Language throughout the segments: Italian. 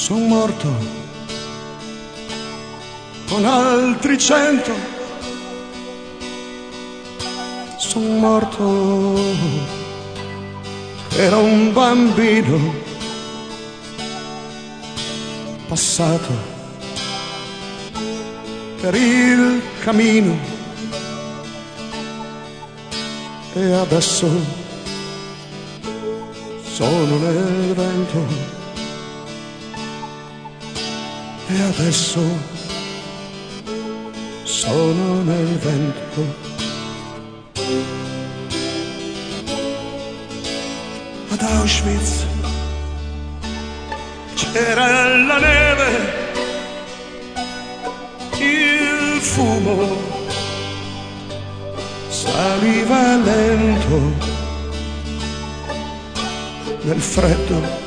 Son morto con altri 100, son morto, era un bambino passato per il cammino e adesso sono nel vento. E adesso sono nel vento. Ad Auschwitz c'era la neve, il fumo saliva lento nel freddo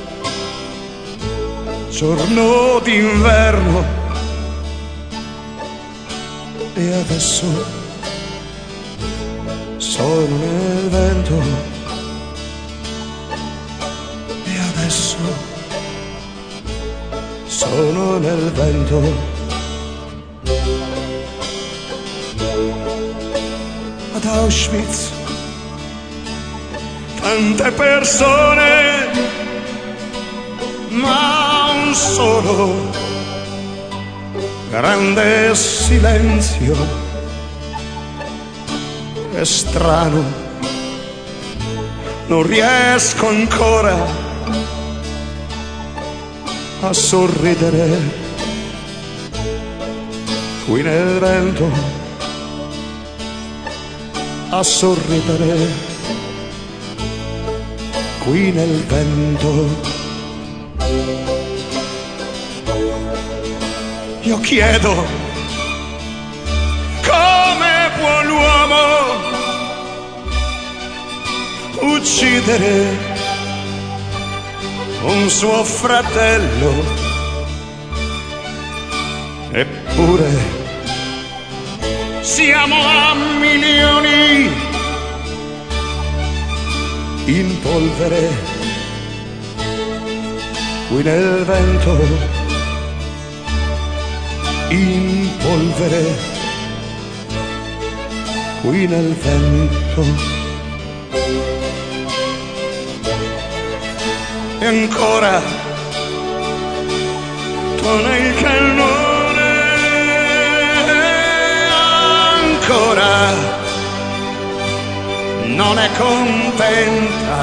giorno d'inverno. E adesso sono nel vento. E adesso sono nel vento. Ad Auschwitz tante persone, ma un solo grande silenzio. È strano, non riesco ancora a sorridere qui nel vento, a sorridere qui nel vento. Io chiedo, come può l'uomo uccidere un suo fratello? Eppure siamo a milioni in polvere qui nel vento. In polvere qui nel vento. E ancora tuona il cannone, ancora non è contenta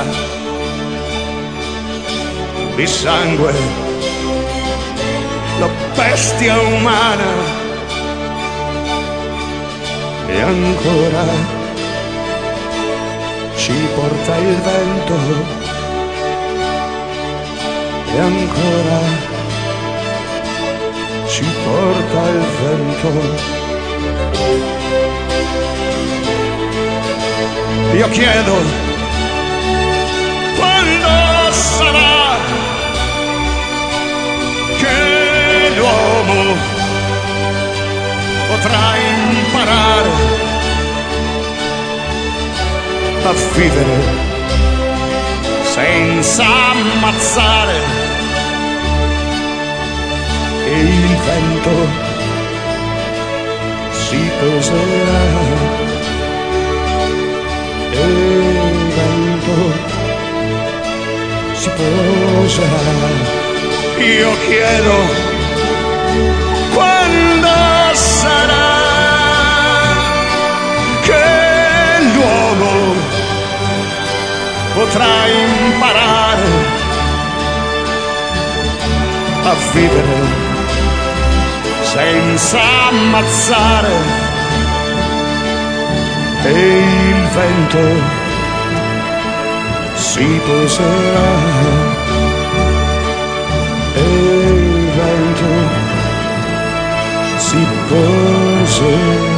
di sangue la bestia umana. E ancora ci porta il vento. E ancora ci porta il vento. Io chiedo, quando sarà che l'uomo potrà imparare a vivere senza ammazzare? E il vento si poserà. E il vento si poserà. Io chiedo, quando sarà che l'uomo potrà imparare a vivere senza ammazzare? E il vento si poserà. E il vento si poserà.